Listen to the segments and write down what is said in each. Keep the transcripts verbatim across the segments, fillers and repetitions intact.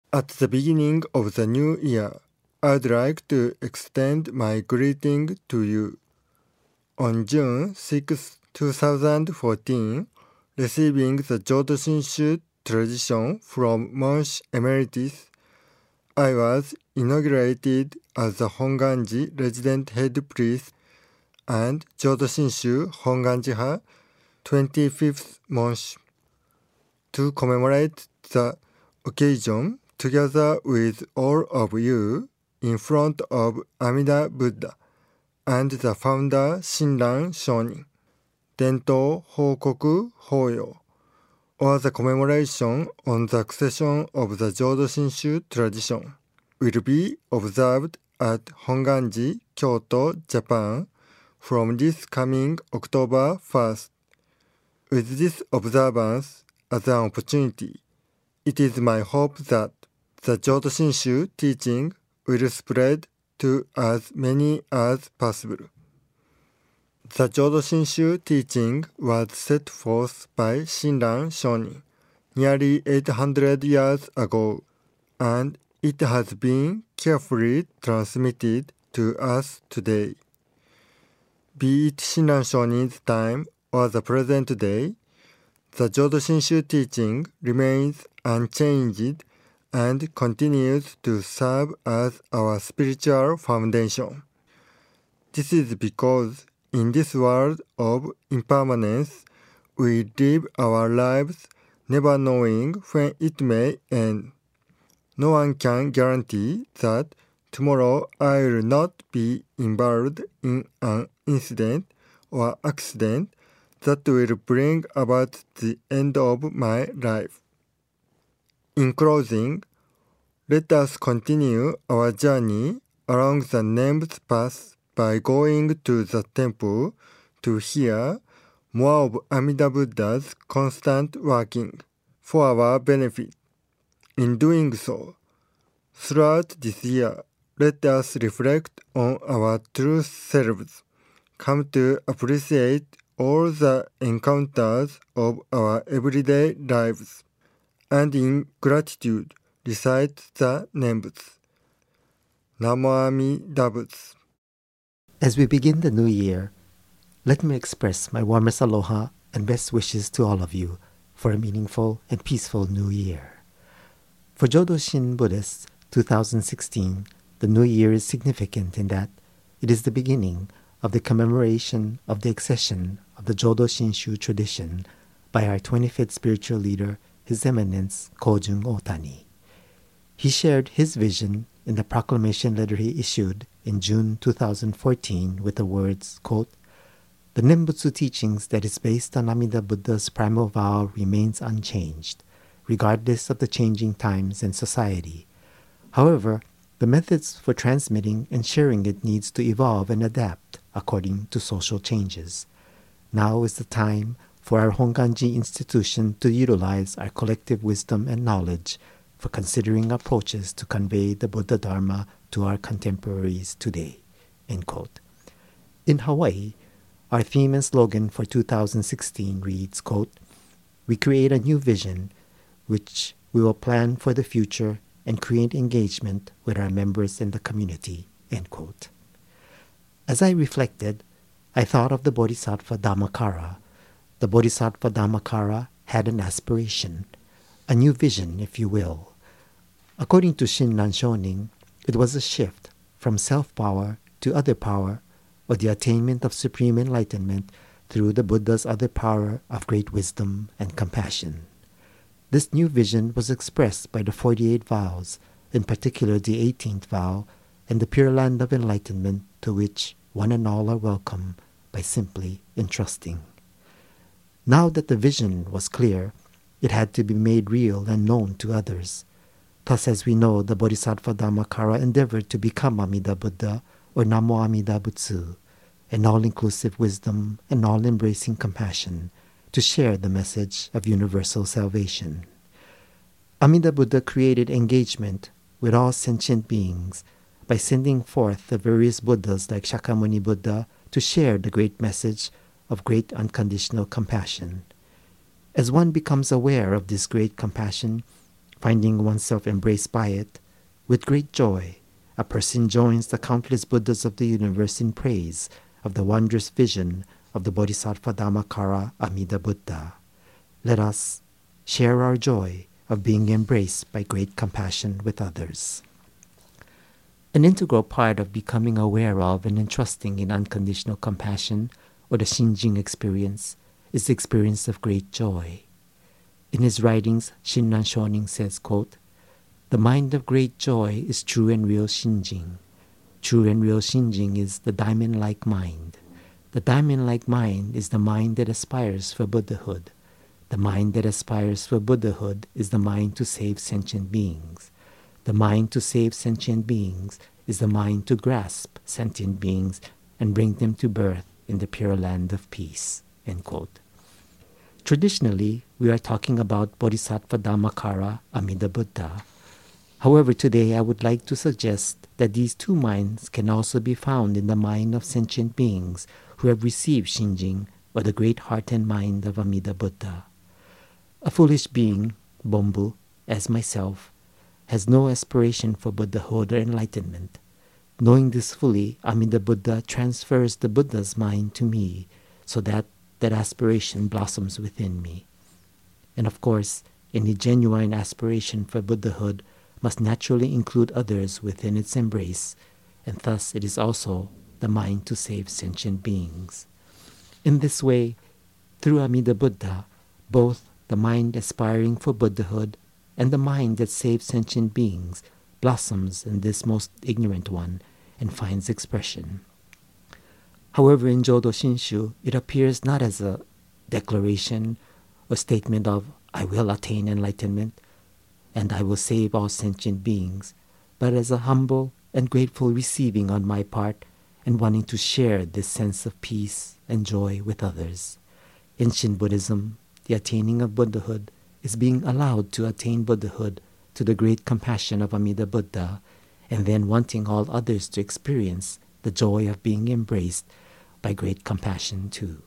At the beginning of the new year, I'd like to extend my greeting to you. On June sixth, twenty fourteen, receiving the Jodo Shinshu tradition from Monsh Emeritus, I was inaugurated as the Honganji resident head priest and Jodo Shinshu Honganji-ha twenty-fifth Monsh. To commemorate the occasion together with all of you in front of Amida Buddha and the founder Shinran Shonin, Dento Hokoku Hoyo, or the commemoration on the accession of the Jodo Shinshu tradition, will be observed at Honganji, Kyoto, Japan, from this coming October first. With this observance as an opportunity, it is my hope that the Jodo Shinshu teaching will spread to as many as possible. The Jodo Shinshu teaching was set forth by Shinran Shonin nearly eight hundred years ago, and it has been carefully transmitted to us today. Be it Shinran Shonin's time or the present day, the Jodo Shinshu teaching remains unchanged and continues to serve as our spiritual foundation. This is because in this world of impermanence, we live our lives never knowing when it may end. No one can guarantee that tomorrow I will not be involved in an incident or accident that will bring about the end of my life. In closing, let us continue our journey along the named path by going to the temple to hear more of Amida Buddha's constant working for our benefit. In doing so, throughout this year, let us reflect on our true selves, come to appreciate all the encounters of our everyday lives, and in gratitude recite the Nembutsu. Namo Amida Butsu. As we begin the new year, let me express my warmest aloha and best wishes to all of you for a meaningful and peaceful new year. For Jodo Shin Buddhists, two thousand sixteen, the new year is significant in that it is the beginning of the commemoration of the accession of the Jodo Shinshu tradition by our twenty-fifth spiritual leader, His Eminence Kojun Otani. He shared his vision in the proclamation letter he issued in June two thousand fourteen with the words, quote, "The Nembutsu teachings that is based on Amida Buddha's primal vow remains unchanged, regardless of the changing times and society. However, the methods for transmitting and sharing it needs to evolve and adapt according to social changes. Now is the time for our Honganji institution to utilize our collective wisdom and knowledge for considering approaches to convey the Buddha Dharma to our contemporaries today." End quote. In Hawaii, our theme and slogan for two thousand sixteen reads, quote, "We create a new vision which we will plan for the future and create engagement with our members in the community." End quote. As I reflected, I thought of the Bodhisattva Dhammakara. The Bodhisattva Dhammakara had an aspiration, a new vision, if you will. According to Shinran Shonin, it was a shift from self-power to other power, or the attainment of supreme enlightenment through the Buddha's other power of great wisdom and compassion. This new vision was expressed by the forty-eight vows, in particular the eighteenth vow, and the Pure Land of Enlightenment to which one and all are welcome by simply entrusting. Now that the vision was clear, it had to be made real and known to others. Thus, as we know, the Bodhisattva Dhammakara endeavored to become Amida Buddha, or Namo Amida Butsu, an all-inclusive wisdom and all-embracing compassion, to share the message of universal salvation. Amida Buddha created engagement with all sentient beings by sending forth the various Buddhas like Shakyamuni Buddha to share the great message of great unconditional compassion. As one becomes aware of this great compassion, Finding oneself embraced by it, with great joy, a person joins the countless Buddhas of the universe in praise of the wondrous vision of the Bodhisattva Dhammakara Amida Buddha. Let us share our joy of being embraced by great compassion with others. An integral part of becoming aware of and entrusting in unconditional compassion, or the Shinjin experience, is the experience of great joy. In his writings, Shinran Shonin says, quote, "The mind of great joy is true and real Shinjin. True and real Shinjin is the diamond-like mind. The diamond-like mind is the mind that aspires for Buddhahood. The mind that aspires for Buddhahood is the mind to save sentient beings. The mind to save sentient beings is the mind to grasp sentient beings and bring them to birth in the pure land of peace." End quote. Traditionally, we are talking about Bodhisattva Dhammakara Amida Buddha. However, today I would like to suggest that these two minds can also be found in the mind of sentient beings who have received Shinjin, or the great heart and mind of Amida Buddha. A foolish being, Bombu, as myself, has no aspiration for Buddhahood or enlightenment. Knowing this fully, Amida Buddha transfers the Buddha's mind to me, so that that aspiration blossoms within me. And of course, any genuine aspiration for Buddhahood must naturally include others within its embrace, and thus it is also the mind to save sentient beings. In this way, through Amida Buddha, both the mind aspiring for Buddhahood and the mind that saves sentient beings blossoms in this most ignorant one and finds expression. However, in Jodo Shinshu, it appears not as a declaration or statement of "I will attain enlightenment" and "I will save all sentient beings," but as a humble and grateful receiving on my part and wanting to share this sense of peace and joy with others. In Shin Buddhism, the attaining of Buddhahood is being allowed to attain Buddhahood to the great compassion of Amida Buddha, and then wanting all others to experience the joy of being embraced by great compassion too.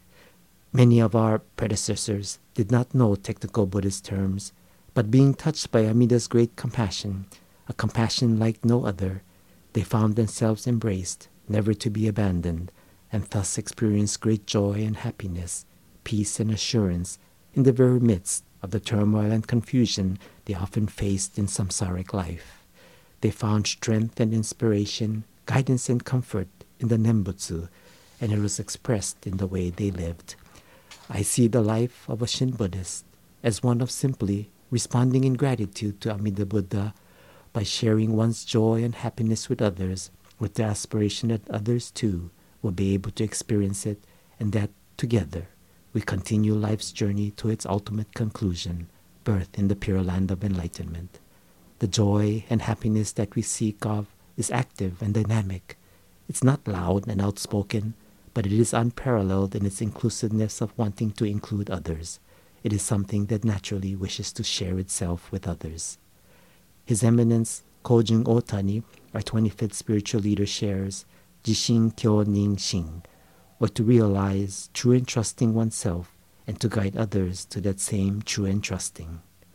Many of our predecessors did not know technical Buddhist terms, but being touched by Amida's great compassion, a compassion like no other, they found themselves embraced, never to be abandoned, and thus experienced great joy and happiness, peace and assurance in the very midst of the turmoil and confusion they often faced in samsaric life. They found strength and inspiration, guidance and comfort in the Nembutsu, and it was expressed in the way they lived. I see the life of a Shin Buddhist as one of simply responding in gratitude to Amida Buddha by sharing one's joy and happiness with others, with the aspiration that others too will be able to experience it, and that together we continue life's journey to its ultimate conclusion, birth in the pure land of enlightenment. The joy and happiness that we seek of is active and dynamic. It's not loud and outspoken, but it is unparalleled in its inclusiveness of wanting to include others. It is something that naturally wishes to share itself with others. His Eminence Kojun Otani, our twenty-fifth spiritual leader, shares Jishin Kyo Nin Shin, or to realize true entrusting oneself and to guide others to that same true entrusting.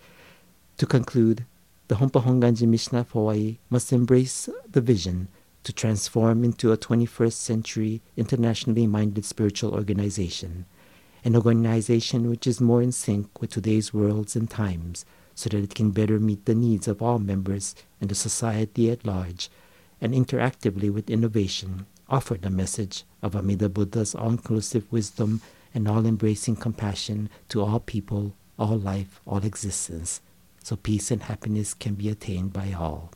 To conclude, the Hompa Honganji Mishnah of Hawaii must embrace the vision to transform into a twenty-first century internationally minded spiritual organization, an organization which is more in sync with today's worlds and times, so that it can better meet the needs of all members and the society at large, and interactively with innovation offer the message of Amida Buddha's all-inclusive wisdom and all-embracing compassion to all people, all life, all existence, so peace and happiness can be attained by all.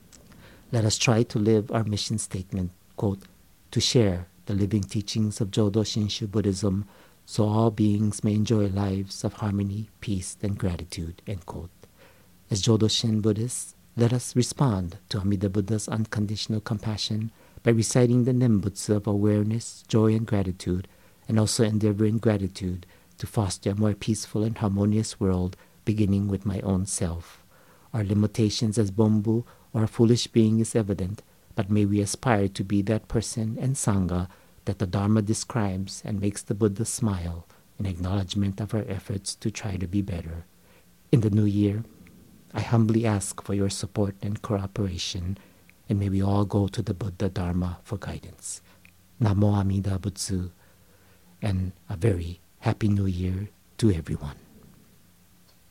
Let us try to live our mission statement, quote, to share the living teachings of Jodo Shinshu Buddhism so all beings may enjoy lives of harmony, peace, and gratitude, end quote. As Jodo Shin Buddhists, let us respond to Amida Buddha's unconditional compassion by reciting the Nembutsu of awareness, joy, and gratitude, and also endeavor in gratitude to foster a more peaceful and harmonious world, beginning with my own self. Our limitations as Bombu or a foolish being is evident, but may we aspire to be that person and Sangha that the Dharma describes and makes the Buddha smile in acknowledgement of our efforts to try to be better. In the new year, I humbly ask for your support and cooperation, and may we all go to the Buddha Dharma for guidance. Namo Amida Butsu, and a very happy New Year to everyone.